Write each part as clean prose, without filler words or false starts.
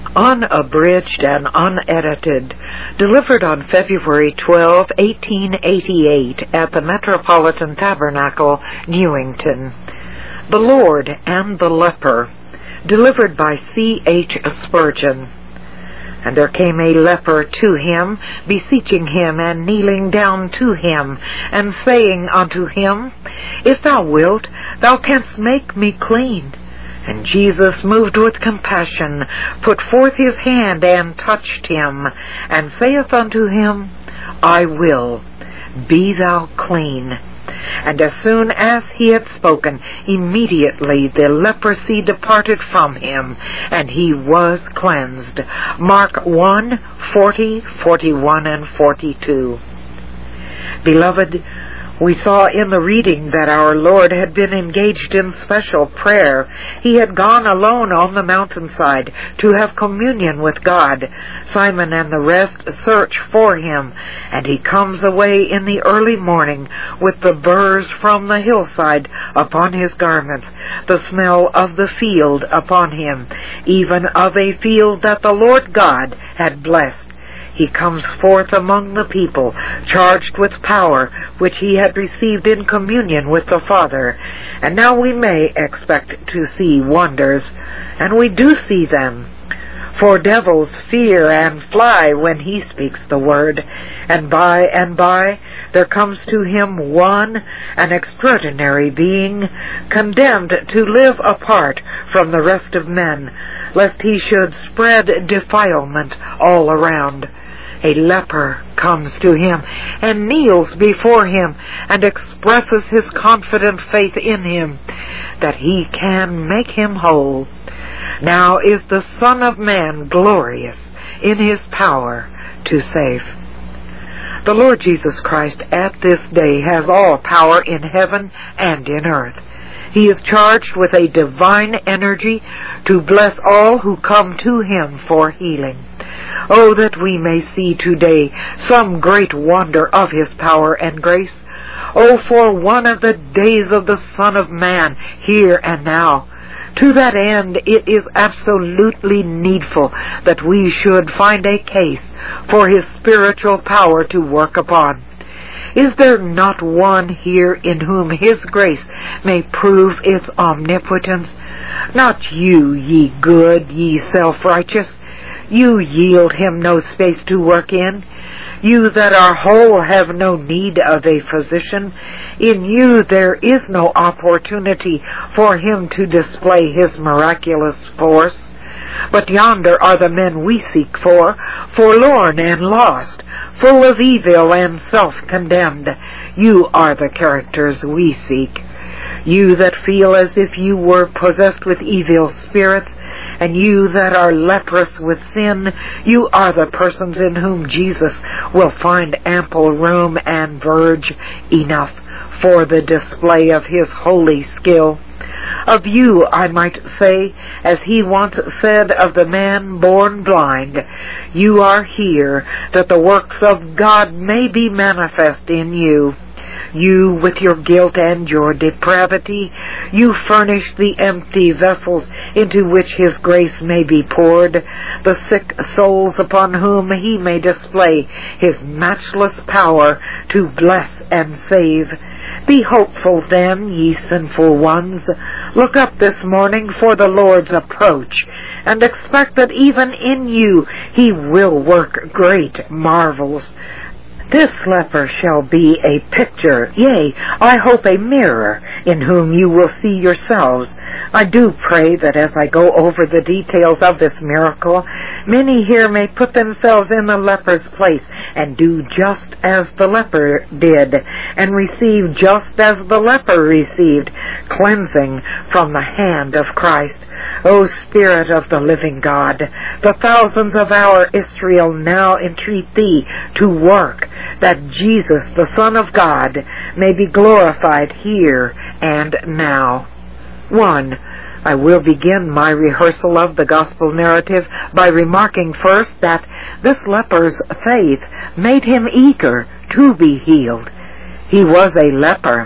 unabridged and unedited, delivered on February 12, 1888, at the Metropolitan Tabernacle, Newington. The Lord and the Leper, delivered by C.H. Spurgeon. And there came a leper to him, beseeching him, and kneeling down to him, and saying unto him, If thou wilt, thou canst make me clean. And Jesus, moved with compassion, put forth his hand, and touched him, and saith unto him, I will, be thou clean. And as soon as he had spoken, immediately the leprosy departed from him, and he was cleansed. Mark 1:40, 41, and 42. Beloved, we saw in the reading that our Lord had been engaged in special prayer. He had gone alone on the mountainside to have communion with God. Simon and the rest search for him, and he comes away in the early morning with the burrs from the hillside upon his garments, the smell of the field upon him, even of a field that the Lord God had blessed. He comes forth among the people, charged with power, which he had received in communion with the Father. And now we may expect to see wonders, and we do see them. For devils fear and fly when he speaks the word, and by there comes to him one, an extraordinary being, condemned to live apart from the rest of men, lest he should spread defilement all around. A leper comes to him and kneels before him and expresses his confident faith in him that he can make him whole. Now is the Son of Man glorious in his power to save. The Lord Jesus Christ at this day has all power in heaven and in earth. He is charged with a divine energy to bless all who come to him for healing. Oh, that we may see today some great wonder of his power and grace. Oh, for one of the days of the Son of Man, here and now. To that end, it is absolutely needful that we should find a case for his spiritual power to work upon. Is there not one here in whom his grace may prove its omnipotence? Not you, ye good, ye self-righteous. You yield him no space to work in. You that are whole have no need of a physician. In you there is no opportunity for him to display his miraculous force. But yonder are the men we seek for, forlorn and lost, full of evil and self-condemned. You are the characters we seek. You that feel as if you were possessed with evil spirits, and you that are leprous with sin, you are the persons in whom Jesus will find ample room and verge enough for the display of his holy skill. Of you I might say, as he once said of the man born blind, you are here that the works of God may be manifest in you. You, with your guilt and your depravity, you furnish the empty vessels into which his grace may be poured, the sick souls upon whom he may display his matchless power to bless and save. Be hopeful then, ye sinful ones. Look up this morning for the Lord's approach, and expect that even in you he will work great marvels. This leper shall be a picture, yea, I hope a mirror, in whom you will see yourselves. I do pray that as I go over the details of this miracle, many here may put themselves in the leper's place and do just as the leper did, and receive just as the leper received, cleansing from the hand of Christ. O Spirit of the living God, the thousands of our Israel now entreat thee to work, that Jesus, the Son of God, may be glorified here and now. 1. I will begin my rehearsal of the gospel narrative by remarking first that this leper's faith made him eager to be healed. He was a leper,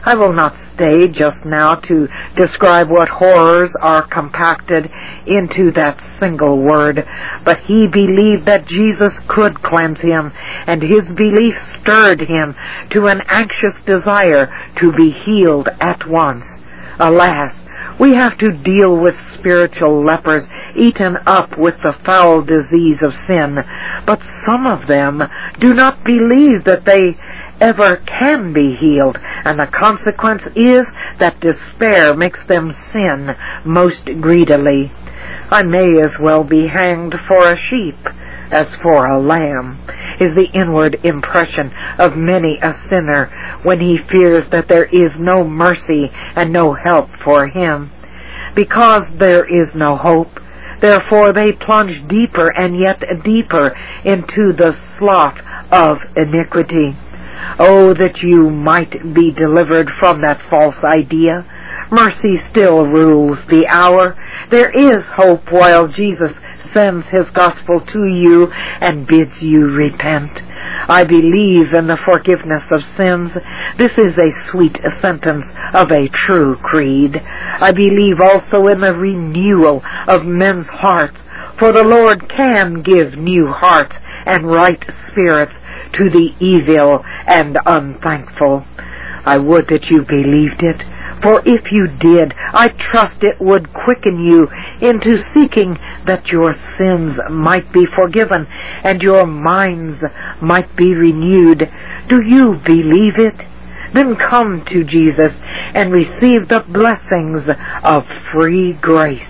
I will not stay just now to describe what horrors are compacted into that single word, but he believed that Jesus could cleanse him, and his belief stirred him to an anxious desire to be healed at once. Alas, we have to deal with spiritual lepers eaten up with the foul disease of sin, but some of them do not believe that they ever can be healed, and the consequence is that despair makes them sin most greedily. I may as well be hanged for a sheep as for a lamb, is the inward impression of many a sinner when he fears that there is no mercy and no help for him. Because there is no hope, therefore they plunge deeper and yet deeper into the slough of iniquity. Oh, that you might be delivered from that false idea. Mercy still rules the hour. There is hope while Jesus sends his gospel to you and bids you repent. I believe in the forgiveness of sins. This is a sweet sentence of a true creed. I believe also in the renewal of men's hearts, for the Lord can give new hearts and right spirits to the evil and unthankful. I would that you believed it, for if you did, I trust it would quicken you into seeking that your sins might be forgiven and your minds might be renewed. Do you believe it? Then come to Jesus and receive the blessings of free grace.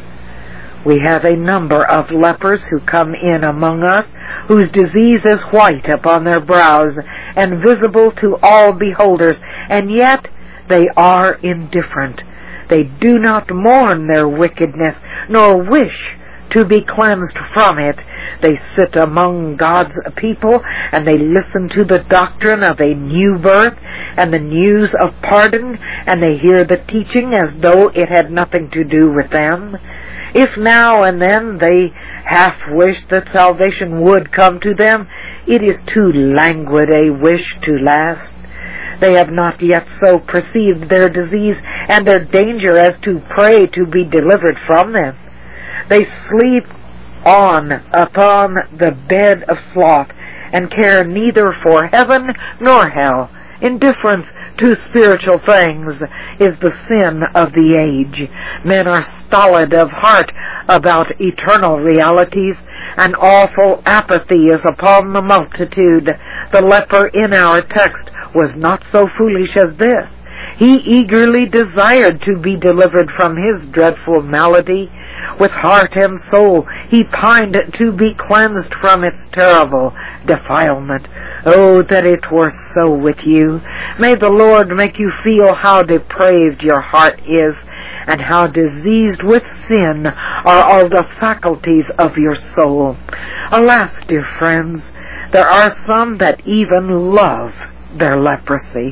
We have a number of lepers who come in among us, whose disease is white upon their brows and visible to all beholders, and yet they are indifferent. They do not mourn their wickedness, nor wish to be cleansed from it. They sit among God's people, and they listen to the doctrine of a new birth and the news of pardon, and they hear the teaching as though it had nothing to do with them. If now and then they half wish that salvation would come to them, it is too languid a wish to last. They have not yet so perceived their disease and their danger as to pray to be delivered from them. They sleep on upon the bed of sloth and care neither for heaven nor hell. Indifference to spiritual things is the sin of the age. Men are stolid of heart about eternal realities. An awful apathy is upon the multitude. The leper in our text was not so foolish as this. He eagerly desired to be delivered from his dreadful malady. With heart and soul he pined to be cleansed from its terrible defilement. Oh, that it were so with you. May the Lord make you feel how depraved your heart is, and how diseased with sin are all the faculties of your soul. Alas, dear friends, there are some that even love their leprosy.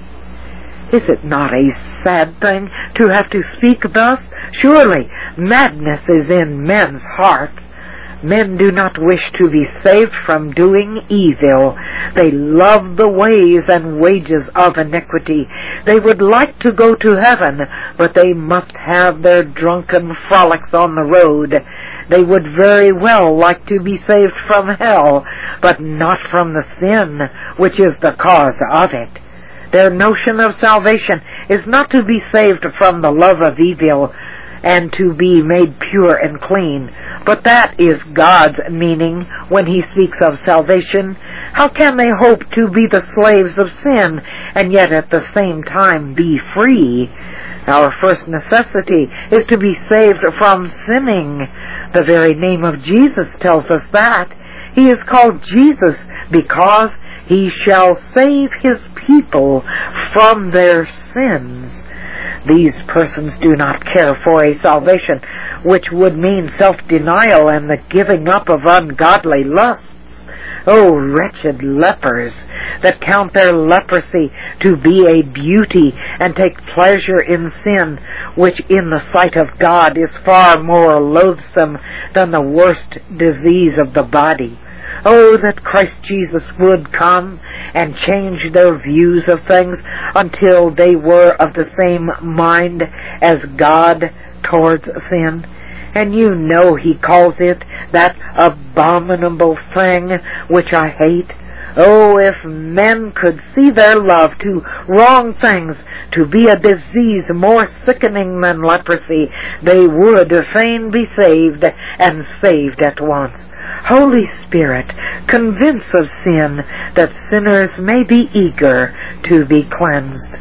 Is it not a sad thing to have to speak thus? Surely madness is in men's hearts. Men do not wish to be saved from doing evil. They love the ways and wages of iniquity. They would like to go to heaven, but they must have their drunken frolics on the road. They would very well like to be saved from hell, but not from the sin which is the cause of it. Their notion of salvation is not to be saved from the love of evil and to be made pure and clean, but that is God's meaning when he speaks of salvation. How can they hope to be the slaves of sin and yet at the same time be free? Our first necessity is to be saved from sinning. The very name of Jesus tells us that. He is called Jesus because he shall save his people from their sins. These persons do not care for a salvation which would mean self-denial and the giving up of ungodly lusts. Oh, wretched lepers that count their leprosy to be a beauty and take pleasure in sin, which in the sight of God is far more loathsome than the worst disease of the body. Oh, that Christ Jesus would come and change their views of things until they were of the same mind as God towards sin. And you know he calls it that abominable thing which I hate. Oh, if men could see their love to wrong things to be a disease more sickening than leprosy, they would fain be saved, and saved at once. Holy Spirit, convince of sin, that sinners may be eager to be cleansed.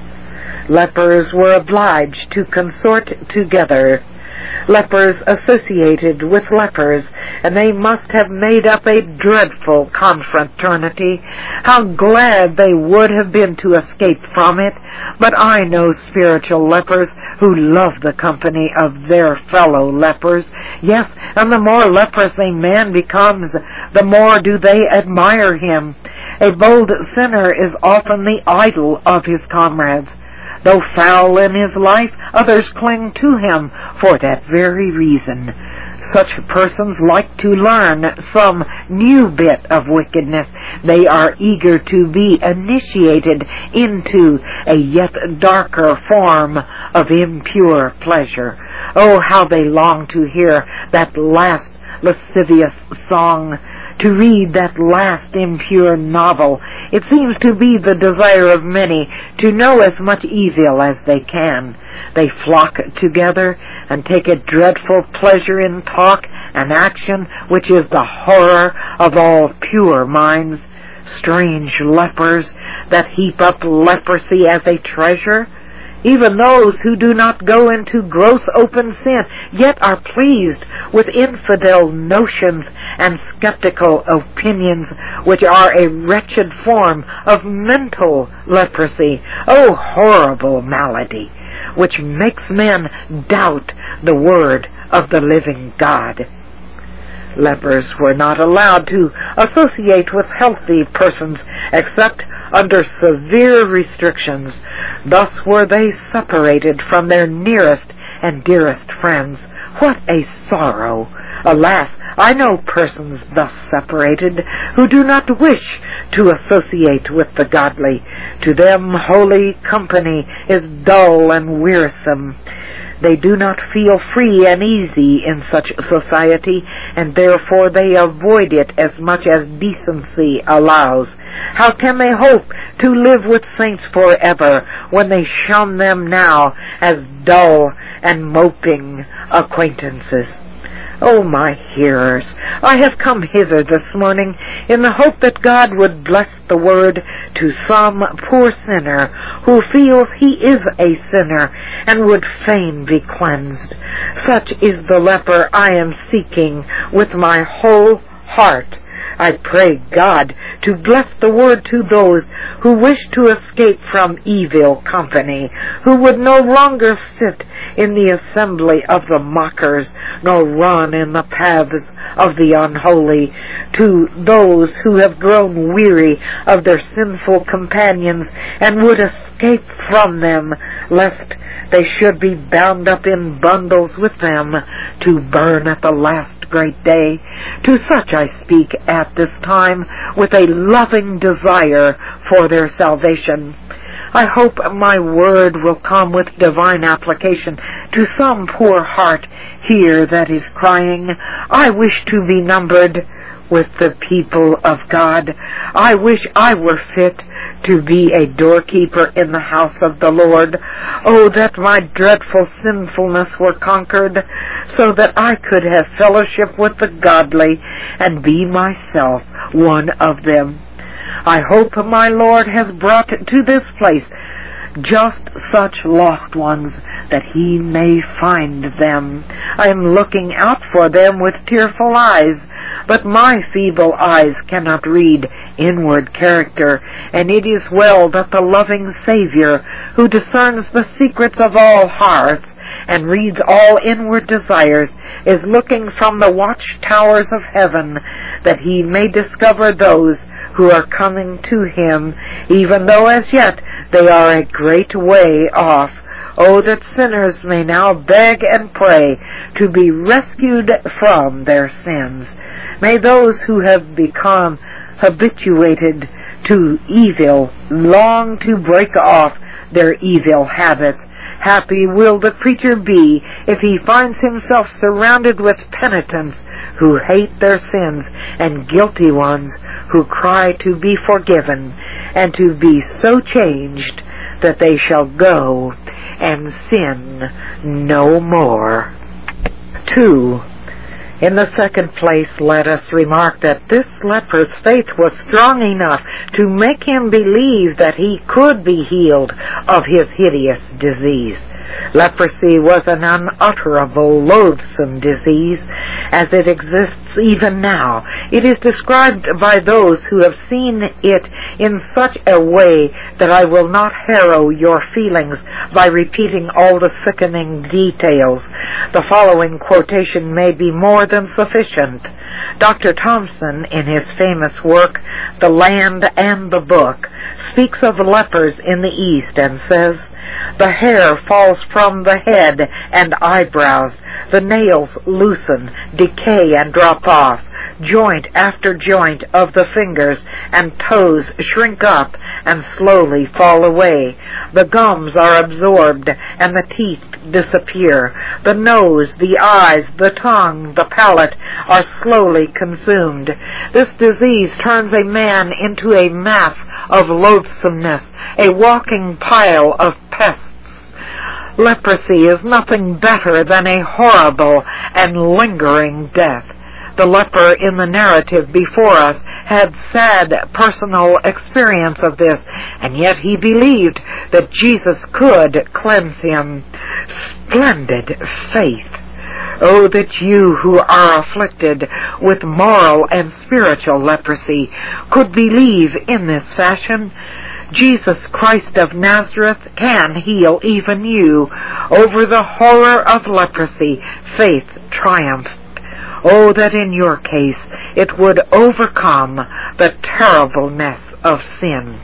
Lepers were obliged to consort together. Lepers associated with lepers, and they must have made up a dreadful confraternity. How glad they would have been to escape from it! But I know spiritual lepers who love the company of their fellow lepers. Yes, and the more leprous a man becomes, the more do they admire him. A bold sinner is often the idol of his comrades. Though foul in his life, others cling to him for that very reason. Such persons like to learn some new bit of wickedness. They are eager to be initiated into a yet darker form of impure pleasure. Oh, how they long to hear that last lascivious song, to read that last impure novel. It seems to be the desire of many to know as much evil as they can. They flock together and take a dreadful pleasure in talk and action, which is the horror of all pure minds. Strange lepers that heap up leprosy as a treasure. Even those who do not go into gross open sin, yet are pleased with infidel notions and skeptical opinions, which are a wretched form of mental leprosy. Oh, horrible malady, which makes men doubt the word of the living God. Lepers were not allowed to associate with healthy persons except under severe restrictions. Thus were they separated from their nearest and dearest friends. What a sorrow! Alas, I know persons thus separated who do not wish to associate with the godly. To them holy company is dull and wearisome. They do not feel free and easy in such society, and therefore they avoid it as much as decency allows. How can they hope to live with saints forever when they shun them now as dull and moping acquaintances? Oh, my hearers, I have come hither this morning in the hope that God would bless the word to some poor sinner who feels he is a sinner and would fain be cleansed. Such is the leper I am seeking with my whole heart. I pray God to bless the word to those who wish to escape from evil company, who would no longer sit in the assembly of the mockers, nor run in the paths of the unholy, to those who have grown weary of their sinful companions and would escape from them, lest they should be bound up in bundles with them to burn at the last great day. To such I speak at this time with a loving desire for their salvation. I hope my word will come with divine application to some poor heart here that is crying, I wish to be numbered with the people of God. I wish I were fit to be a doorkeeper in the house of the Lord. Oh, that my dreadful sinfulness were conquered, so that I could have fellowship with the godly and be myself one of them. I hope my Lord has brought to this place just such lost ones, that he may find them. I am looking out for them with tearful eyes, but my feeble eyes cannot read inward character, and it is well that the loving Savior, who discerns the secrets of all hearts and reads all inward desires, is looking from the watchtowers of heaven, that he may discover those who are coming to him, even though as yet they are a great way off. Oh, that sinners may now beg and pray to be rescued from their sins. May those who have become habituated to evil long to break off their evil habits. Happy will the creature be if he finds himself surrounded with penitents who hate their sins and guilty ones who cry to be forgiven and to be so changed that they shall go and sin no more. 2. In the second place, let us remark that this leper's faith was strong enough to make him believe that he could be healed of his hideous disease. Leprosy was an unutterable, loathsome disease, as it exists even now. It is described by those who have seen it in such a way that I will not harrow your feelings by repeating all the sickening details. The following quotation may be more than sufficient. Dr. Thompson, in his famous work, The Land and the Book, speaks of lepers in the East and says, "The hair falls from the head and eyebrows. The nails loosen, decay, and drop off. Joint after joint of the fingers and toes shrink up and slowly fall away. The gums are absorbed and the teeth disappear. The nose, the eyes, the tongue, the palate are slowly consumed. This disease turns a man into a mass of loathsomeness, a walking pile of pests. Leprosy is nothing better than a horrible and lingering death." The leper in the narrative before us had sad personal experience of this, and yet he believed that Jesus could cleanse him. Splendid faith! Oh, that you who are afflicted with moral and spiritual leprosy could believe in this fashion. Jesus Christ of Nazareth can heal even you. Over the horror of leprosy, faith triumphed. Oh, that in your case it would overcome the terribleness of sin.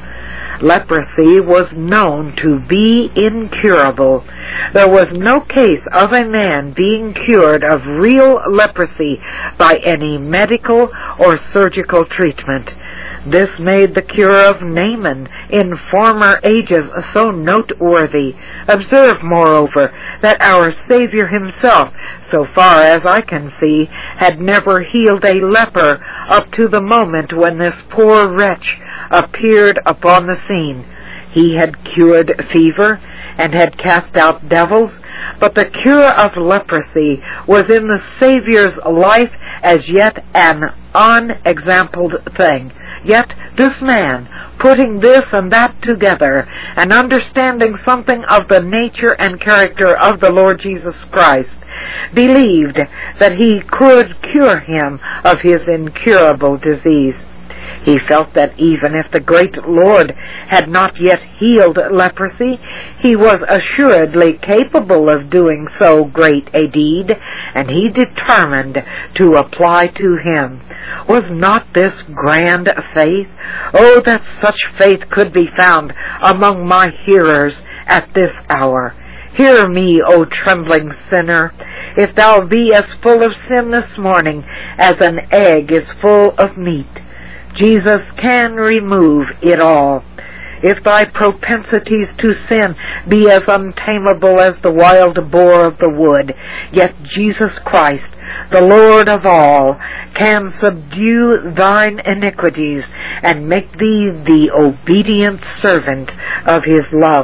Leprosy was known to be incurable. There was no case of a man being cured of real leprosy by any medical or surgical treatment. This made the cure of Naaman in former ages so noteworthy. Observe, moreover, that our Savior himself, so far as I can see, had never healed a leper up to the moment when this poor wretch appeared upon the scene. He had cured fever and had cast out devils, but the cure of leprosy was in the Savior's life as yet an unexampled thing. Yet this man, putting this and that together, and understanding something of the nature and character of the Lord Jesus Christ, believed that he could cure him of his incurable disease. He felt that even if the great Lord had not yet healed leprosy, he was assuredly capable of doing so great a deed, and he determined to apply to him. Was not this grand faith? Oh, that such faith could be found among my hearers at this hour. Hear me, O trembling sinner. If thou be as full of sin this morning as an egg is full of meat, Jesus can remove it all. If thy propensities to sin be as untamable as the wild boar of the wood, yet Jesus Christ, the Lord of all, can subdue thine iniquities and make thee the obedient servant of his love.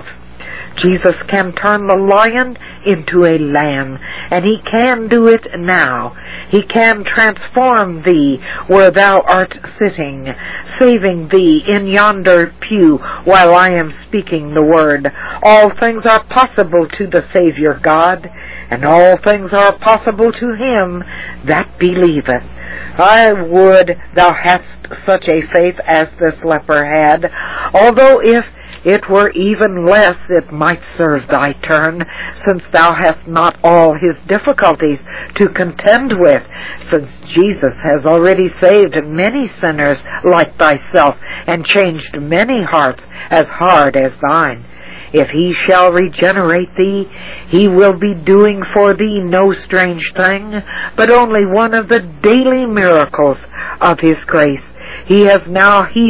Jesus can turn the lion into a lamb, and he can do it now. He can transform thee where thou art sitting, saving thee in yonder pew while I am speaking the word. All things are possible to the Savior God, and all things are possible to him that believeth. I would thou hadst such a faith as this leper had, although if it were even less, it might serve thy turn, since thou hast not all his difficulties to contend with, since Jesus has already saved many sinners like thyself, and changed many hearts as hard as thine. If he shall regenerate thee, he will be doing for thee no strange thing, but only one of the daily miracles of his grace. He has now healed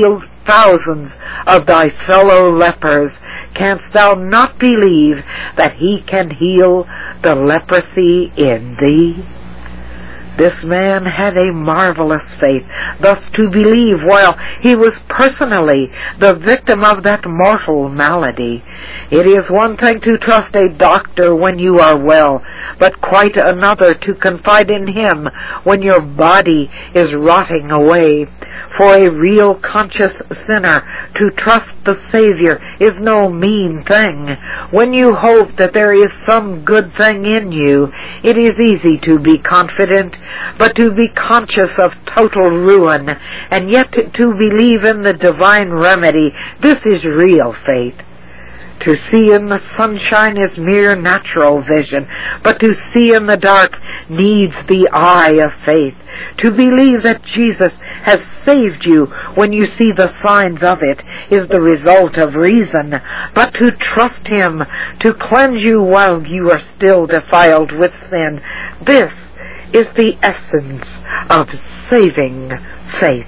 thousands of thy fellow lepers, canst thou not believe that he can heal the leprosy in thee? This man had a marvelous faith, thus to believe while he was personally the victim of that mortal malady. It is one thing to trust a doctor when you are well, but quite another to confide in him when your body is rotting away. For a real conscious sinner to trust the Savior is no mean thing. When you hope that there is some good thing in you, it is easy to be confident, but to be conscious of total ruin, and yet to believe in the divine remedy, this is real faith. To see in the sunshine is mere natural vision, but to see in the dark needs the eye of faith. To believe that Jesus has saved you when you see the signs of it is the result of reason, but to trust him to cleanse you while you are still defiled with sin, this is the essence of saving faith.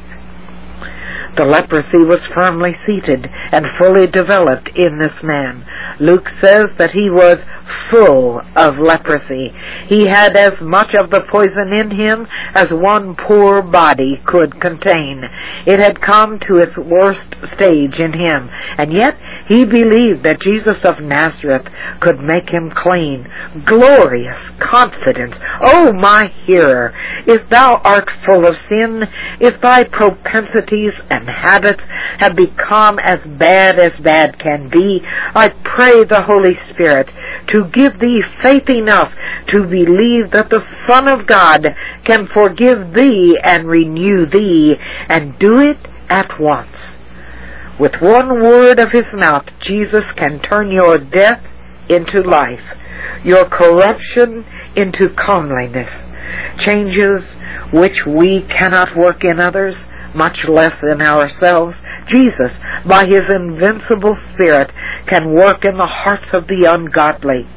The leprosy was firmly seated and fully developed in this man. Luke says that he was full of leprosy. He had as much of the poison in him as one poor body could contain. It had come to its worst stage in him, and yet he believed that Jesus of Nazareth could make him clean. Glorious confidence! O my hearer, if thou art full of sin, if thy propensities and habits have become as bad can be, I pray the Holy Spirit to give thee faith enough to believe that the Son of God can forgive thee and renew thee, and do it at once. With one word of his mouth, Jesus can turn your death into life, your corruption into comeliness, changes which we cannot work in others, much less in ourselves. Jesus, by his invincible Spirit, can work in the hearts of the ungodly.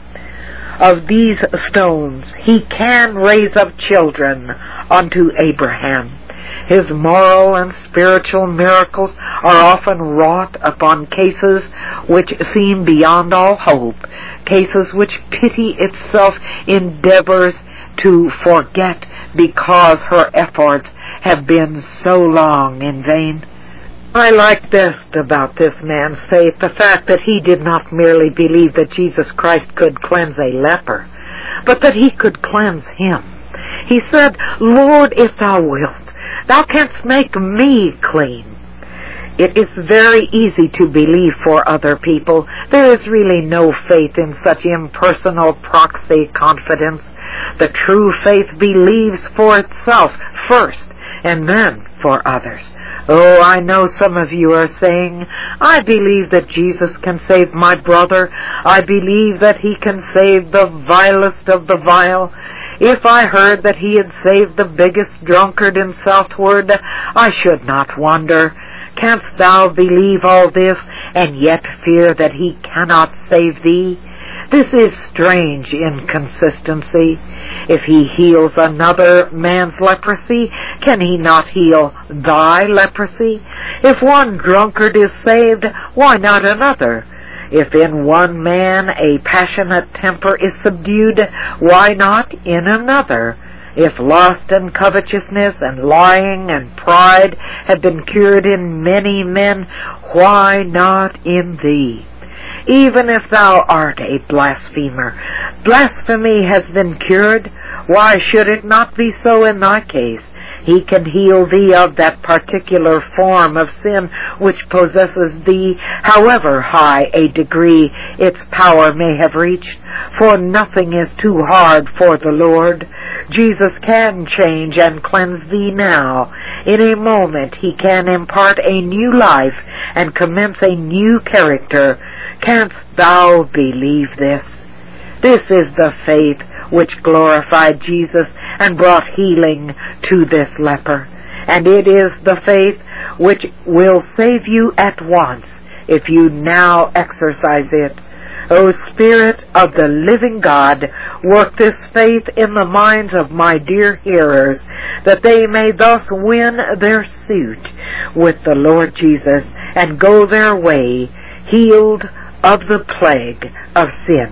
Of these stones he can raise up children unto Abraham. His moral and spiritual miracles are often wrought upon cases which seem beyond all hope, cases which pity itself endeavors to forget because her efforts have been so long in vain. I like best about this man's faith the fact that he did not merely believe that Jesus Christ could cleanse a leper, but that he could cleanse him. He said, Lord, if thou wilt, thou canst make me clean. It is very easy to believe for other people. There is really no faith in such impersonal proxy confidence. The true faith believes for itself first, and then for others. Oh, I know some of you are saying, I believe that Jesus can save my brother. I believe that he can save the vilest of the vile. If I heard that he had saved the biggest drunkard in Southward, I should not wonder. Canst thou believe all this, and yet fear that he cannot save thee? This is strange inconsistency. If he heals another man's leprosy, can he not heal thy leprosy? If one drunkard is saved, why not another? If in one man a passionate temper is subdued, why not in another? If lust and covetousness and lying and pride have been cured in many men, why not in thee? Even if thou art a blasphemer, blasphemy has been cured. Why should it not be so in thy case? He can heal thee of that particular form of sin which possesses thee, however high a degree its power may have reached, for nothing is too hard for the Lord. Jesus can change and cleanse thee now. In a moment he can impart a new life and commence a new character. Canst thou believe this? This is the faith which glorified Jesus and brought healing to this leper. And it is the faith which will save you at once if you now exercise it. O Spirit of the living God, work this faith in the minds of my dear hearers, that they may thus win their suit with the Lord Jesus and go their way, healed of the plague of sin.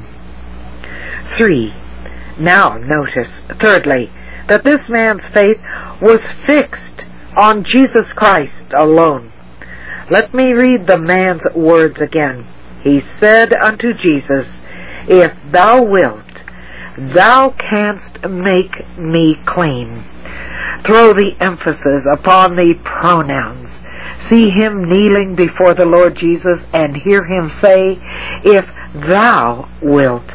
3. Now notice, thirdly, that this man's faith was fixed on Jesus Christ alone. Let me read the man's words again. He said unto Jesus, If thou wilt, thou canst make me clean. Throw the emphasis upon the pronouns. See him kneeling before the Lord Jesus and hear him say, If thou wilt,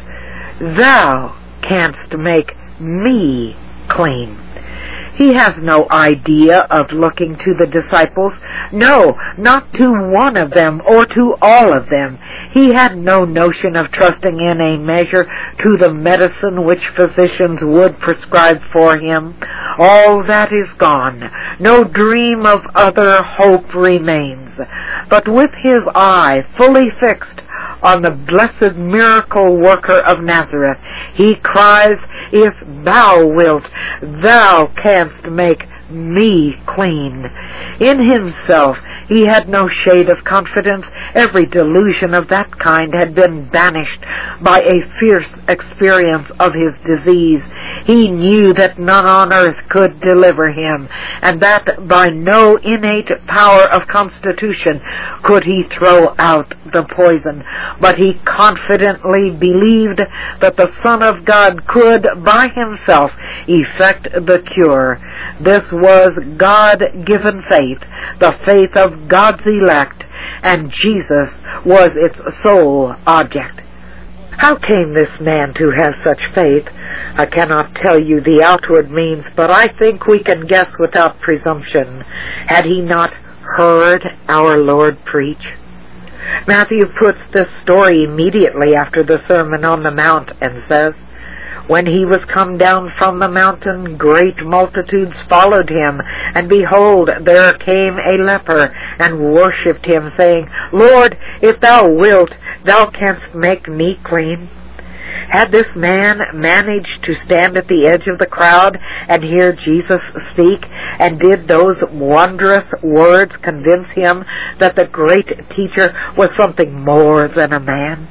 thou canst make me clean. He has no idea of looking to the disciples. No, not to one of them or to all of them. He had no notion of trusting in a measure to the medicine which physicians would prescribe for him. All that is gone. No dream of other hope remains. But with his eye fully fixed on the blessed miracle worker of Nazareth, he cries, If thou wilt, thou canst make me clean. In himself he had no shade of confidence. Every delusion of that kind had been banished by a fierce experience of his disease. He knew that none on earth could deliver him, and that by no innate power of constitution could he throw out the poison. But he confidently believed that the Son of God could, by himself, effect the cure. This was God-given faith, the faith of God's elect, and Jesus was its sole object. How came this man to have such faith? I cannot tell you the outward means, but I think we can guess without presumption. Had he not heard our Lord preach? Matthew puts this story immediately after the Sermon on the Mount and says, When he was come down from the mountain, great multitudes followed him, and behold, there came a leper, and worshipped him, saying, Lord, if thou wilt, thou canst make me clean. Had this man managed to stand at the edge of the crowd and hear Jesus speak, and did those wondrous words convince him that the great teacher was something more than a man?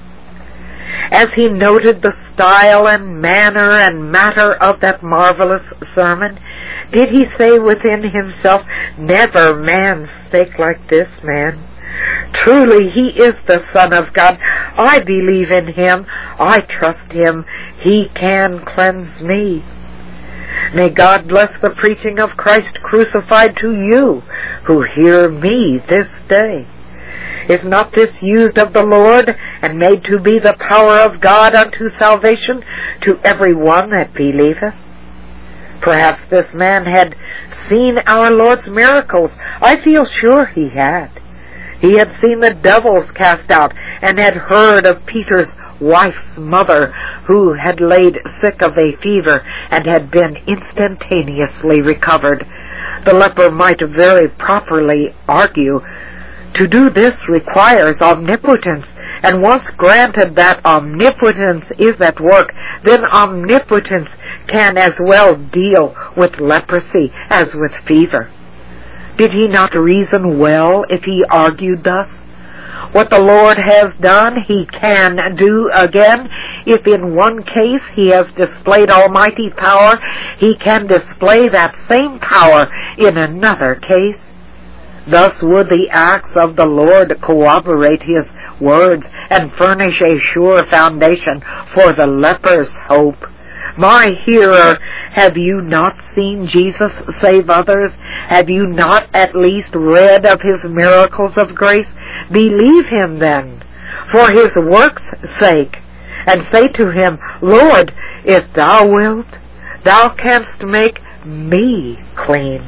As he noted the style and manner and matter of that marvelous sermon, did he say within himself, Never man spake like this man? Truly he is the Son of God. I believe in him. I trust him. He can cleanse me. May God bless the preaching of Christ crucified to you who hear me this day. Is not this used of the Lord, and made to be the power of God unto salvation to every one that believeth? Perhaps this man had seen our Lord's miracles. I feel sure he had. He had seen the devils cast out, and had heard of Peter's wife's mother, who had laid sick of a fever, and had been instantaneously recovered. The leper might very properly argue, to do this requires omnipotence, and once granted that omnipotence is at work, then omnipotence can as well deal with leprosy as with fever. Did he not reason well if he argued thus? What the Lord has done, he can do again. If in one case he has displayed almighty power, he can display that same power in another case. Thus would the acts of the Lord corroborate his words and furnish a sure foundation for the leper's hope. My hearer, have you not seen Jesus save others? Have you not at least read of his miracles of grace? Believe him then, for his work's sake, and say to him, Lord, if thou wilt, thou canst make me clean.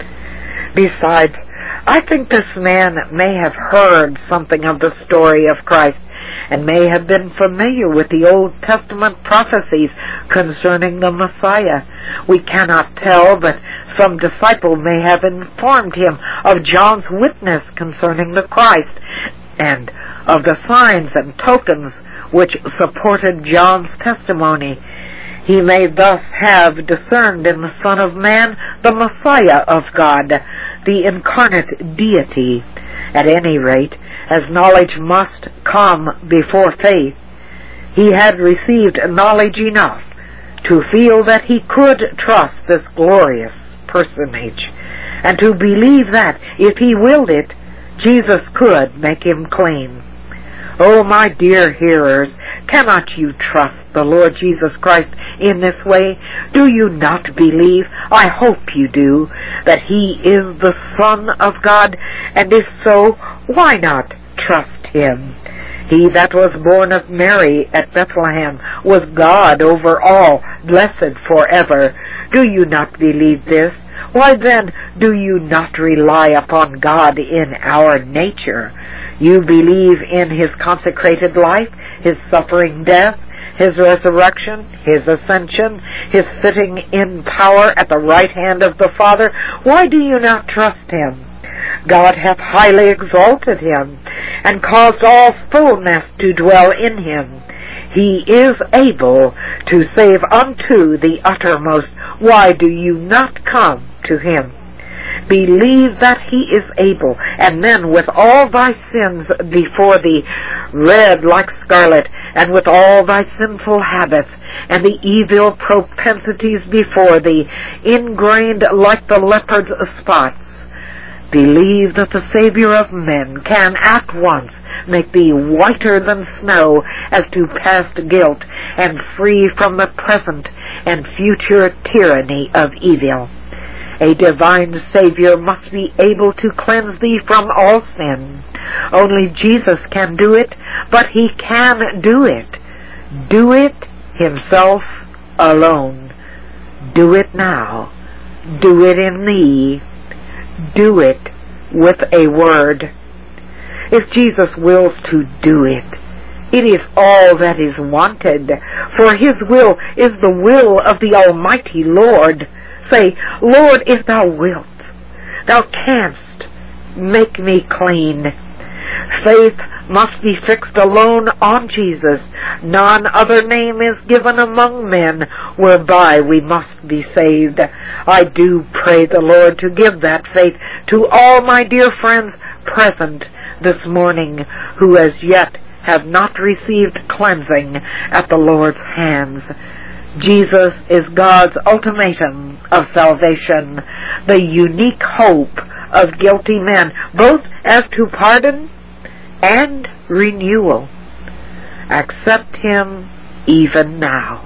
Besides, I think this man may have heard something of the story of Christ, and may have been familiar with the Old Testament prophecies concerning the Messiah. We cannot tell, but some disciple may have informed him of John's witness concerning the Christ, and of the signs and tokens which supported John's testimony. He may thus have discerned in the Son of Man the Messiah of God. the incarnate deity. At any rate, as knowledge must come before faith, he had received knowledge enough to feel that he could trust this glorious personage, and to believe that, if he willed it, Jesus could make him clean. Oh, my dear hearers, cannot you trust the Lord Jesus Christ in this way? Do you not believe, I hope you do, that he is the Son of God? And if so, why not trust him? He that was born of Mary at Bethlehem was God over all, blessed forever. Do you not believe this? Why then do you not rely upon God in our nature? You believe in his consecrated life, his suffering death, his resurrection, his ascension, his sitting in power at the right hand of the Father. Why do you not trust him? God hath highly exalted him, and caused all fullness to dwell in him. He is able to save unto the uttermost. Why do you not come to him? Believe that he is able, and then with all thy sins before thee, red like scarlet, and with all thy sinful habits, and the evil propensities before thee, ingrained like the leopard's spots, believe that the Savior of men can at once make thee whiter than snow as to past guilt, and free from the present and future tyranny of evil. A divine Savior must be able to cleanse thee from all sin. Only Jesus can do it, but he can do it. Do it himself alone. Do it now. Do it in thee. Do it with a word. If Jesus wills to do it, it is all that is wanted, for his will is the will of the Almighty Lord. Say, Lord, if thou wilt, thou canst make me clean. Faith must be fixed alone on Jesus. None other name is given among men whereby we must be saved. I do pray the Lord to give that faith to all my dear friends present this morning who as yet have not received cleansing at the Lord's hands. Jesus is God's ultimatum of salvation, the unique hope of guilty men, both as to pardon and renewal. Accept him even now.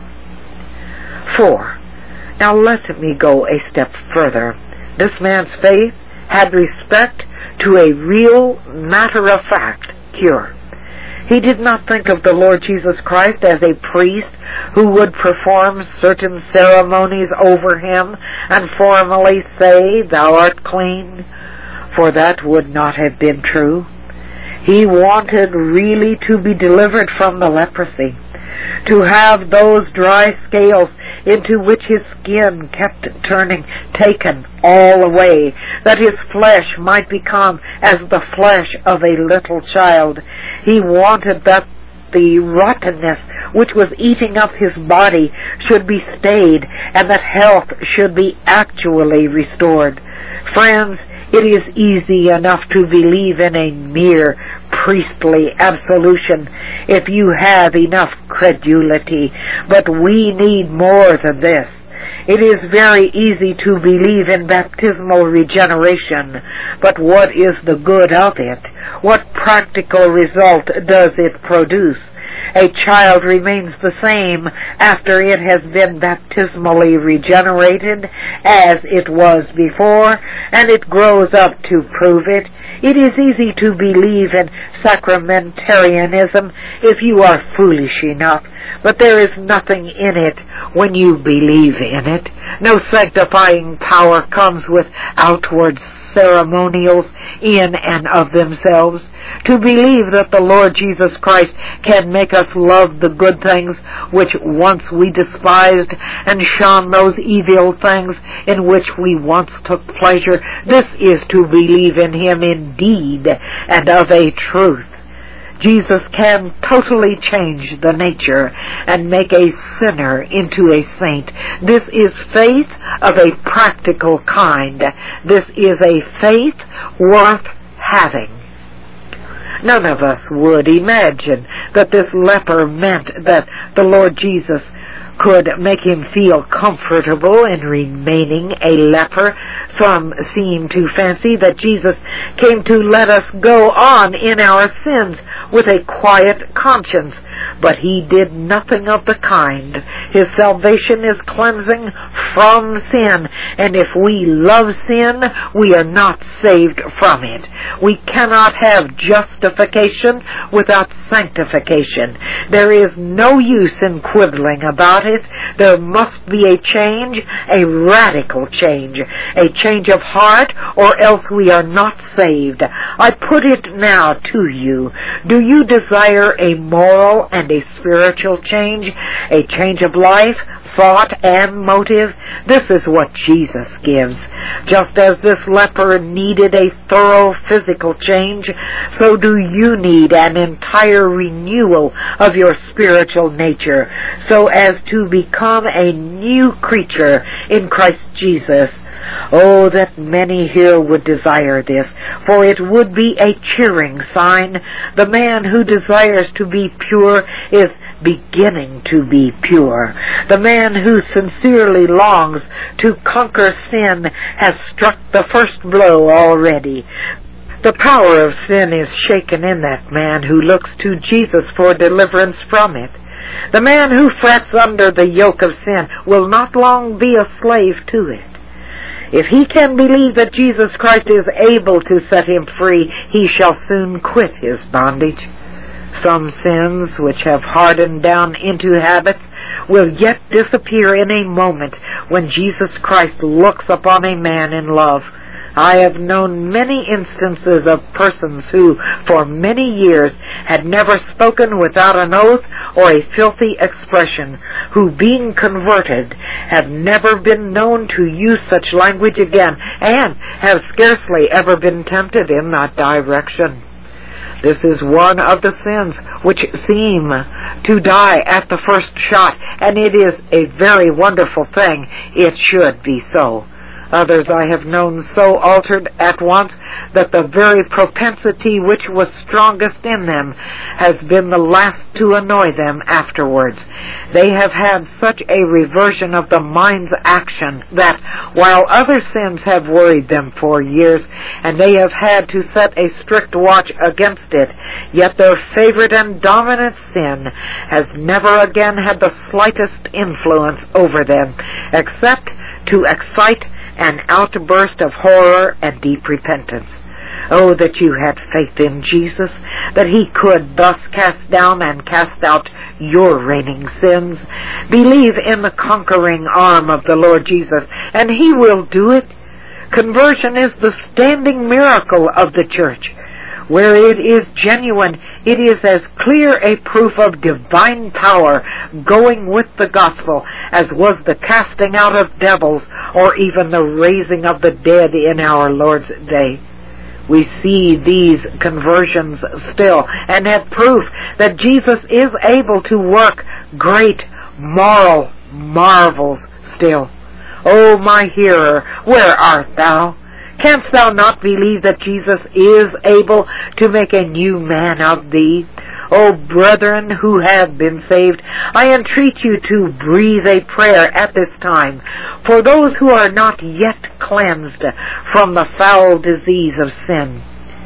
4. Now let me go a step further. This man's faith had respect to a real, matter-of-fact cure. He did not think of the Lord Jesus Christ as a priest who would perform certain ceremonies over him and formally say, "Thou art clean," for that would not have been true. He wanted really to be delivered from the leprosy, to have those dry scales into which his skin kept turning taken all away, that his flesh might become as the flesh of a little child. He wanted that the rottenness which was eating up his body should be stayed, and that health should be actually restored. Friends, it is easy enough to believe in a mere priestly absolution if you have enough credulity, but we need more than this. It is very easy to believe in baptismal regeneration, but what is the good of it? What practical result does it produce? A child remains the same after it has been baptismally regenerated as it was before, and it grows up to prove it. It is easy to believe in sacramentarianism if you are foolish enough, but there is nothing in it when you believe in it. No sanctifying power comes with outward ceremonials in and of themselves. To believe that the Lord Jesus Christ can make us love the good things which once we despised, and shun those evil things in which we once took pleasure, this is to believe in him indeed and of a truth. Jesus can totally change the nature and make a sinner into a saint. This is faith of a practical kind. This is a faith worth having. None of us would imagine that this leper meant that the Lord Jesus could make him feel comfortable in remaining a leper. Some seem to fancy that Jesus came to let us go on in our sins with a quiet conscience, but he did nothing of the kind. His salvation is cleansing from sin, and if we love sin, we are not saved from it. We cannot have justification without sanctification. There is no use in quibbling about it. There must be a change, a radical change, a change of heart, or else we are not saved. I put it now to you. Do you desire a moral and a spiritual change, a change of life, thought, and motive? This is what Jesus gives. Just as this leper needed a thorough physical change, so do you need an entire renewal of your spiritual nature, so as to become a new creature in Christ Jesus. Oh, that many here would desire this, for it would be a cheering sign. The man who desires to be pure is beginning to be pure. The man who sincerely longs to conquer sin has struck the first blow already. The power of sin is shaken in that man who looks to Jesus for deliverance from it. The man who frets under the yoke of sin will not long be a slave to it. If he can believe that Jesus Christ is able to set him free, he shall soon quit his bondage. Some sins which have hardened down into habits will yet disappear in a moment when Jesus Christ looks upon a man in love. I have known many instances of persons who, for many years, had never spoken without an oath or a filthy expression, who, being converted, have never been known to use such language again, and have scarcely ever been tempted in that direction. This is one of the sins which seem to die at the first shot, and it is a very wonderful thing it should be so. Others I have known so altered at once that the very propensity which was strongest in them has been the last to annoy them afterwards. They have had such a reversion of the mind's action that, while other sins have worried them for years, and they have had to set a strict watch against it, yet their favorite and dominant sin has never again had the slightest influence over them, except to excite an outburst of horror and deep repentance. Oh, that you had faith in Jesus, that he could thus cast down and cast out your reigning sins. Believe in the conquering arm of the Lord Jesus, and he will do it. Conversion is the standing miracle of the church. Where it is genuine, it is as clear a proof of divine power going with the gospel as was the casting out of devils or even the raising of the dead in our Lord's day. We see these conversions still and have proof that Jesus is able to work great moral marvels still. O my hearer, where art thou? Canst thou not believe that Jesus is able to make a new man of thee? O brethren who have been saved, I entreat you to breathe a prayer at this time for those who are not yet cleansed from the foul disease of sin.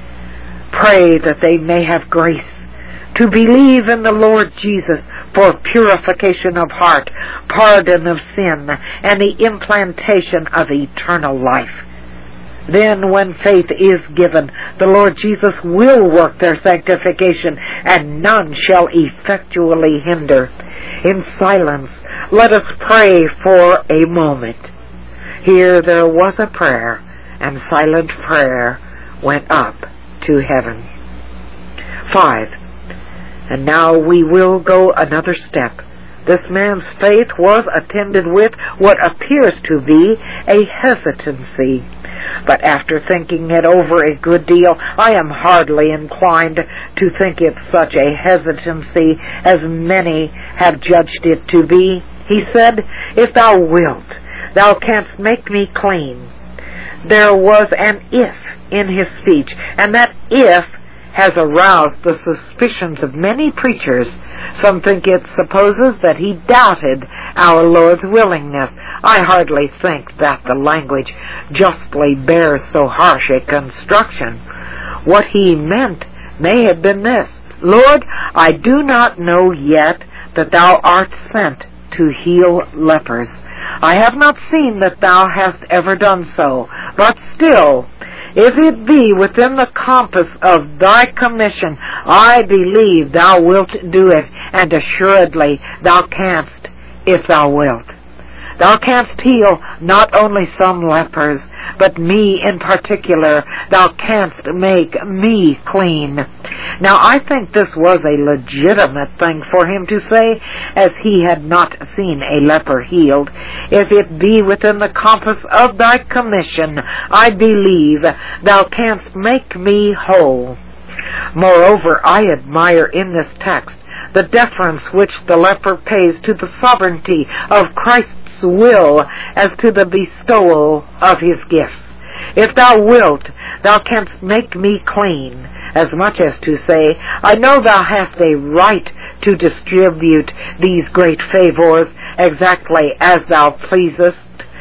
Pray that they may have grace to believe in the Lord Jesus for purification of heart, pardon of sin, and the implantation of eternal life. Then, when faith is given, the Lord Jesus will work their sanctification, and none shall effectually hinder. In silence, let us pray for a moment. Here there was a prayer, and silent prayer went up to heaven. 5. And now we will go another step. This man's faith was attended with what appears to be a hesitancy. But after thinking it over a good deal, I am hardly inclined to think it such a hesitancy as many have judged it to be. He said, "If thou wilt, thou canst make me clean." There was an "if" in his speech, and that "if" has aroused the suspicions of many preachers. Some think it supposes that he doubted our Lord's willingness. I hardly think that the language justly bears so harsh a construction. What he meant may have been this: "Lord, I do not know yet that thou art sent to heal lepers. I have not seen that thou hast ever done so, but still, if it be within the compass of thy commission, I believe thou wilt do it, and assuredly thou canst, if thou wilt. Thou canst heal not only some lepers, but me in particular. Thou canst make me clean." Now I think this was a legitimate thing for him to say, as he had not seen a leper healed. "If it be within the compass of thy commission, I believe thou canst make me whole." Moreover, I admire in this text the deference which the leper pays to the sovereignty of Christ's will as to the bestowal of his gifts. "If thou wilt, thou canst make me clean," as much as to say, I know thou hast a right to distribute these great favors exactly as thou pleasest.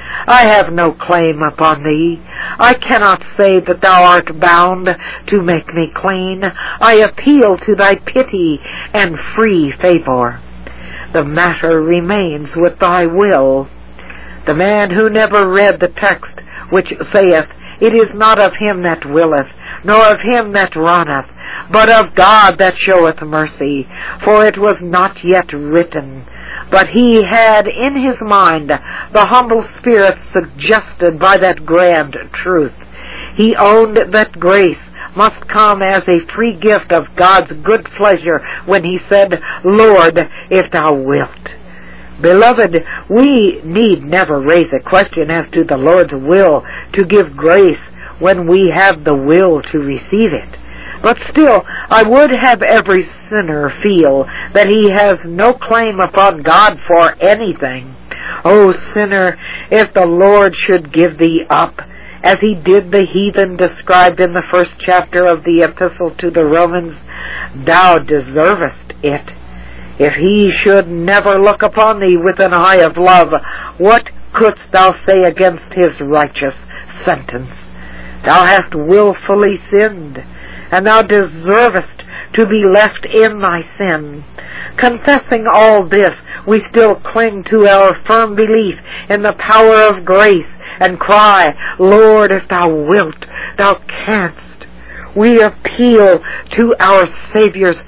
I have no claim upon thee. I cannot say that thou art bound to make me clean. I appeal to thy pity and free favor. The matter remains with thy will. The man who never read the text which saith, "It is not of him that willeth, nor of him that runneth, but of God that showeth mercy," for it was not yet written, but he had in his mind the humble spirit suggested by that grand truth. He owned that grace must come as a free gift of God's good pleasure when he said, "Lord, if thou wilt." Beloved, we need never raise a question as to the Lord's will to give grace when we have the will to receive it. But still, I would have every sinner feel that he has no claim upon God for anything. O sinner, if the Lord should give thee up, as he did the heathen described in the first chapter of the epistle to the Romans, thou deservest it. If he should never look upon thee with an eye of love, what couldst thou say against his righteous sentence? Thou hast willfully sinned, and thou deservest to be left in thy sin. Confessing all this, we still cling to our firm belief in the power of grace and cry, "Lord, if thou wilt, thou canst." We appeal to our Savior's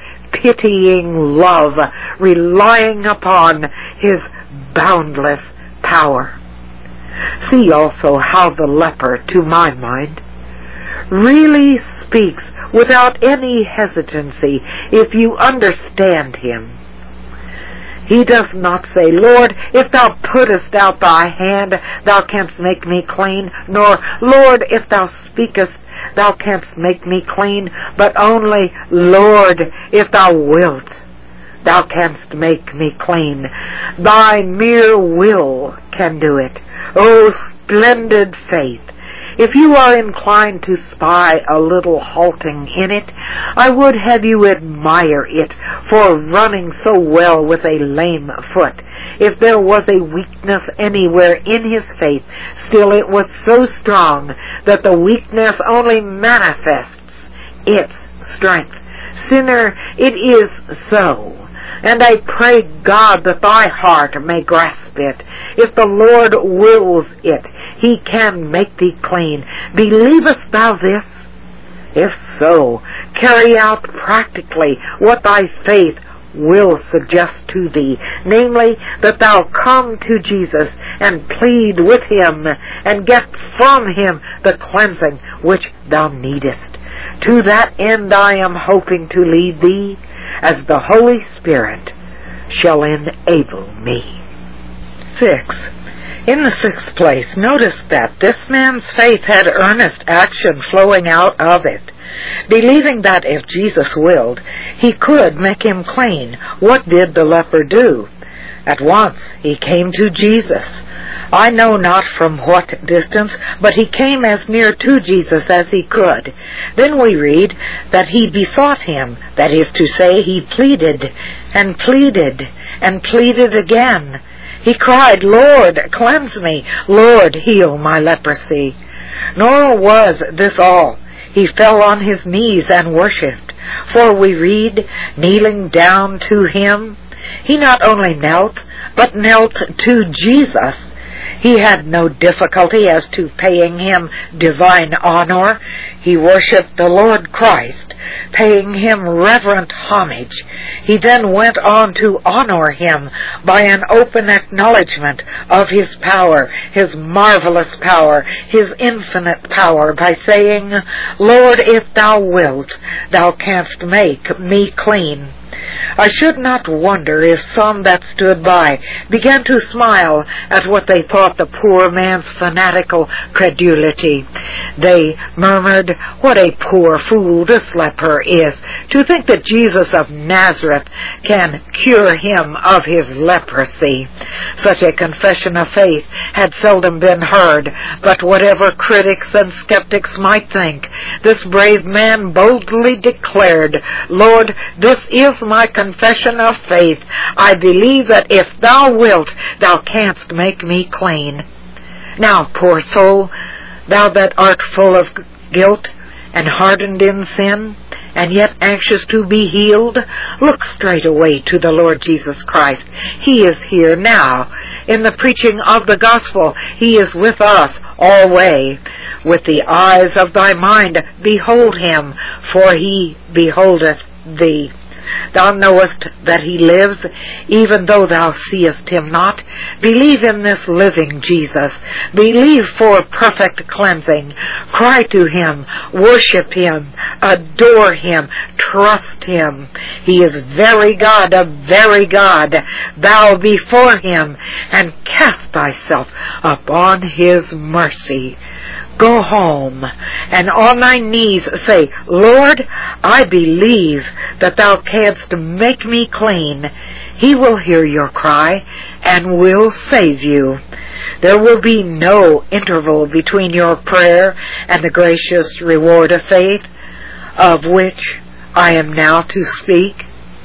pitying love, relying upon his boundless power. See also how the leper, to my mind, really speaks without any hesitancy if you understand him. He does not say, "Lord, if thou puttest out thy hand, thou canst make me clean," nor, "Lord, if thou speakest, thou canst make me clean," but only, "Lord, if thou wilt, thou canst make me clean." Thy mere will can do it. O splendid faith! If you are inclined to spy a little halting in it, I would have you admire it for running so well with a lame foot. If there was a weakness anywhere in his faith, still it was so strong that the weakness only manifests its strength. Sinner, it is so, and I pray God that thy heart may grasp it. If the Lord wills it, he can make thee clean. Believest thou this? If so, carry out practically what thy faith will suggest to thee, namely, that thou come to Jesus and plead with him and get from him the cleansing which thou needest. To that end I am hoping to lead thee, as the Holy Spirit shall enable me. 6. In the sixth place, notice that this man's faith had earnest action flowing out of it. Believing that if Jesus willed, he could make him clean, what did the leper do? At once he came to Jesus. I know not from what distance, but he came as near to Jesus as he could. Then we read that he besought him, that is to say, he pleaded and pleaded and pleaded again. He cried, Lord, cleanse me. Lord, heal my leprosy. Nor was this all. He fell on his knees and worshipped. For we read, kneeling down to him, he not only knelt, but knelt to Jesus. He had no difficulty as to paying him divine honor. He worshipped the Lord Christ, paying him reverent homage. He then went on to honor him by an open acknowledgement of his power, his marvelous power, his infinite power, by saying, Lord, if thou wilt, thou canst make me clean. I should not wonder if some that stood by began to smile at what they thought the poor man's fanatical credulity. They murmured, what a poor fool this leper is, to think that Jesus of Nazareth can cure him of his leprosy. Such a confession of faith had seldom been heard, but whatever critics and skeptics might think, this brave man boldly declared, Lord, this is my confession of faith. I believe that if thou wilt, thou canst make me clean. Now, poor soul, thou that art full of guilt and hardened in sin, and yet anxious to be healed, look straight away to the Lord Jesus Christ. He is here now. In the preaching of the gospel, he is with us alway. With the eyes of thy mind behold him, for he beholdeth thee. Thou knowest that he lives, even though thou seest him not. Believe in this living Jesus. Believe for perfect cleansing. Cry to him, worship him, adore him, trust him. He is very God of very God. Bow before him and cast thyself upon his mercy. Go home, and on thy knees say, Lord, I believe that thou canst make me clean. He will hear your cry and will save you. There will be no interval between your prayer and the gracious reward of faith, of which I am now to speak.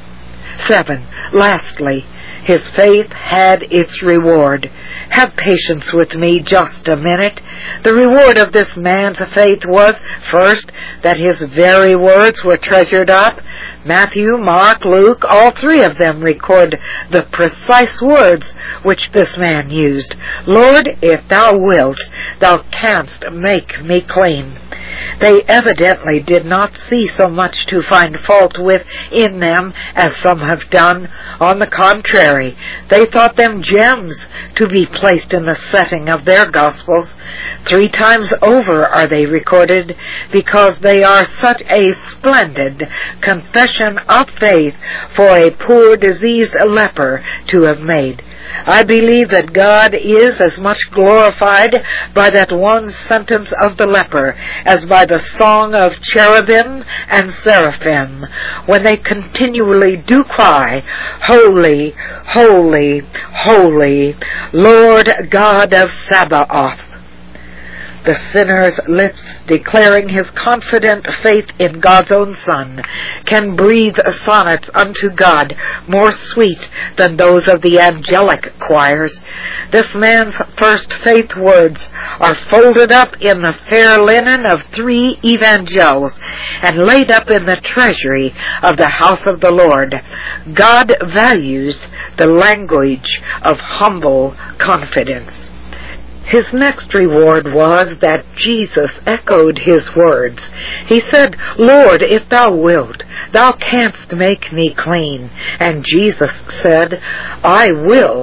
7. Lastly, his faith had its reward. Have patience with me just a minute. The reward of this man's faith was, first, that his very words were treasured up. Matthew, Mark, Luke, all three of them record the precise words which this man used. Lord, if thou wilt, thou canst make me clean. They evidently did not see so much to find fault with in them as some have done. On the contrary, they thought them gems to be placed in the setting of their Gospels. 3 times over are they recorded, because they are such a splendid confession of faith for a poor diseased leper to have made. I believe that God is as much glorified by that one sentence of the leper as by the song of cherubim and seraphim, when they continually do cry, Holy, holy, holy, Lord God of Sabaoth. The sinner's lips, declaring his confident faith in God's own Son, can breathe sonnets unto God more sweet than those of the angelic choirs. This man's first faith words are folded up in the fair linen of 3 evangels and laid up in the treasury of the house of the Lord. God values the language of humble confidence. His next reward was that Jesus echoed his words. He said, Lord, if thou wilt, thou canst make me clean. And Jesus said, I will,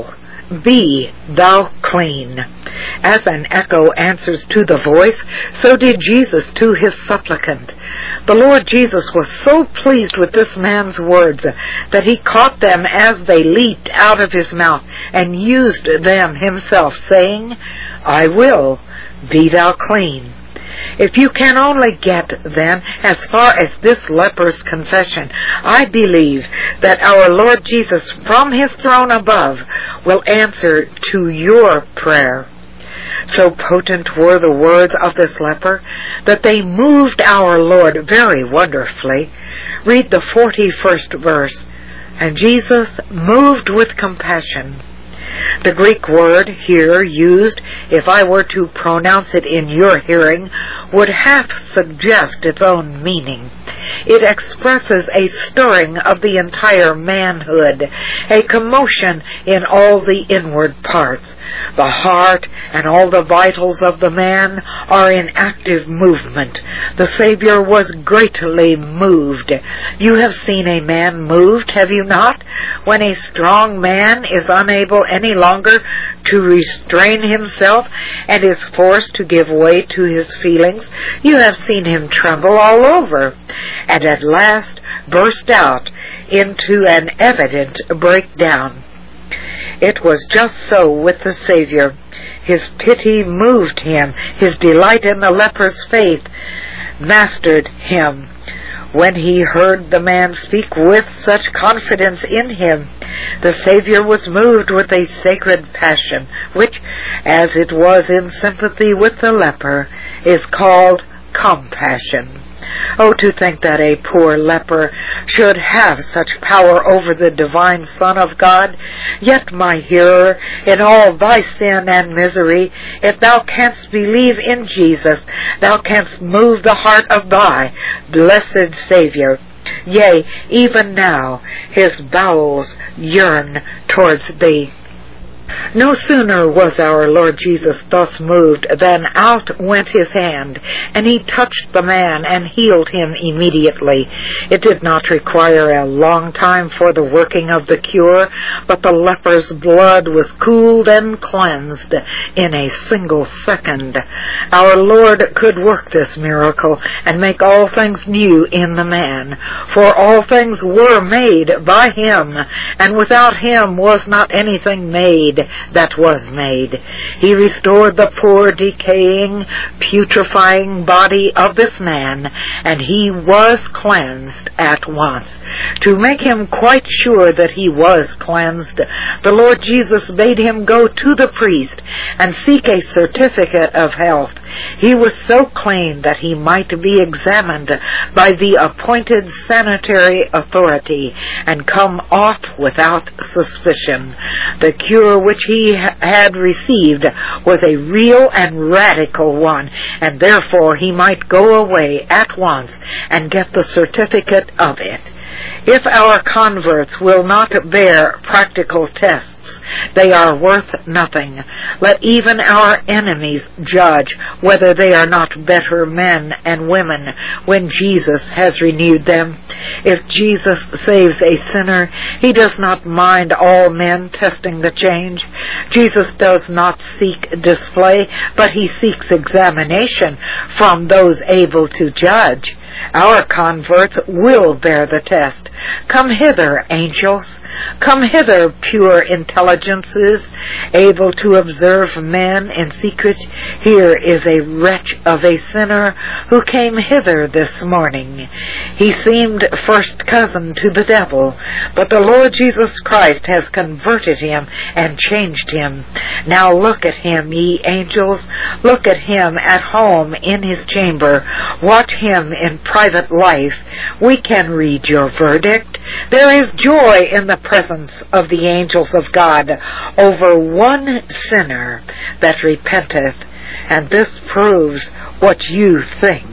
be thou clean." As an echo answers to the voice, so did Jesus to his supplicant. The Lord Jesus was so pleased with this man's words that he caught them as they leaped out of his mouth and used them himself, saying, "I will, be thou clean." If you can only get, then, as far as this leper's confession, I believe that our Lord Jesus, from his throne above, will answer to your prayer. So potent were the words of this leper that they moved our Lord very wonderfully. Read the 41st verse. "And Jesus, moved with compassion." The Greek word here used, if I were to pronounce it in your hearing, would half suggest its own meaning. It expresses a stirring of the entire manhood, a commotion in all the inward parts. The heart and all the vitals of the man are in active movement. The Savior was greatly moved. You have seen a man moved, have you not? When a strong man is unable any longer to restrain himself and is forced to give way to his feelings, you have seen him tremble all over, and at last burst out into an evident breakdown. It was just so with the Savior. His pity moved him. His delight in the leper's faith mastered him. When he heard the man speak with such confidence in him, the Savior was moved with a sacred passion, which, as it was in sympathy with the leper, is called compassion. Oh, to think that a poor leper should have such power over the divine Son of God. Yet, my hearer, in all thy sin and misery, if thou canst believe in Jesus, thou canst move the heart of thy blessed Savior. Yea, even now his bowels yearn towards thee. No sooner was our Lord Jesus thus moved than out went his hand, and he touched the man and healed him immediately. It did not require a long time for the working of the cure, but the leper's blood was cooled and cleansed in a single second. Our Lord could work this miracle and make all things new in the man, for all things were made by him, and without him was not anything made that was made. He restored the poor, decaying, putrefying body of this man, and he was cleansed at once. To make him quite sure that he was cleansed, the Lord Jesus bade him go to the priest and seek a certificate of health. He was so clean that he might be examined by the appointed sanitary authority and come off without suspicion. The cure which he had received was a real and radical one, and therefore he might go away at once and get the certificate of it. If our converts will not bear practical tests, they are worth nothing. Let even our enemies judge whether they are not better men and women when Jesus has renewed them. If Jesus saves a sinner, he does not mind all men testing the change. Jesus does not seek display, but he seeks examination from those able to judge. Our converts will bear the test. Come hither, angels. Come hither, pure intelligences, able to observe men in secret. Here is a wretch of a sinner who came hither this morning. He seemed first cousin to the devil, but the Lord Jesus Christ has converted him and changed him. Now look at him, ye angels. Look at him at home in his chamber. Watch him in private life. We can read your verdict. There is joy in the presence of the angels of God over one sinner that repenteth, and this proves what you think.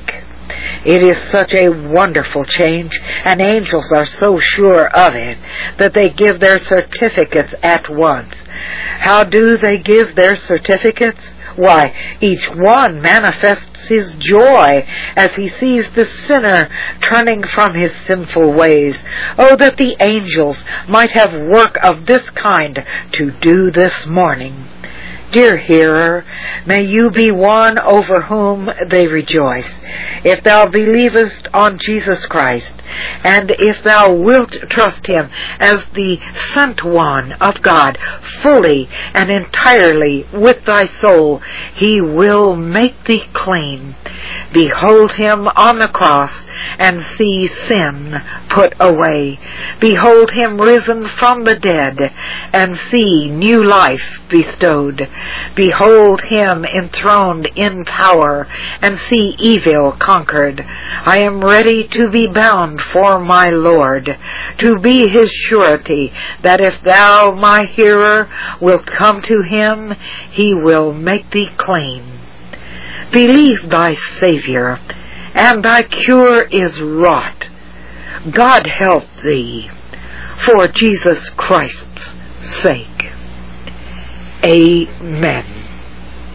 It is such a wonderful change, and angels are so sure of it that they give their certificates at once. How do they give their certificates? Why, each one manifests his joy as he sees the sinner turning from his sinful ways. Oh, that the angels might have work of this kind to do this morning. Dear hearer, may you be one over whom they rejoice, if thou believest on Jesus Christ, and if thou wilt trust him as the sent one of God, fully and entirely with thy soul, he will make thee clean. Behold him on the cross, and see sin put away. Behold him risen from the dead, and see new life bestowed. Behold him enthroned in power, and see evil conquered. I am ready to be bound for my Lord, to be his surety, that if thou, my hearer, wilt come to him, he will make thee clean. Believe thy Savior, and thy cure is wrought. God help thee, for Jesus Christ's sake. Amen.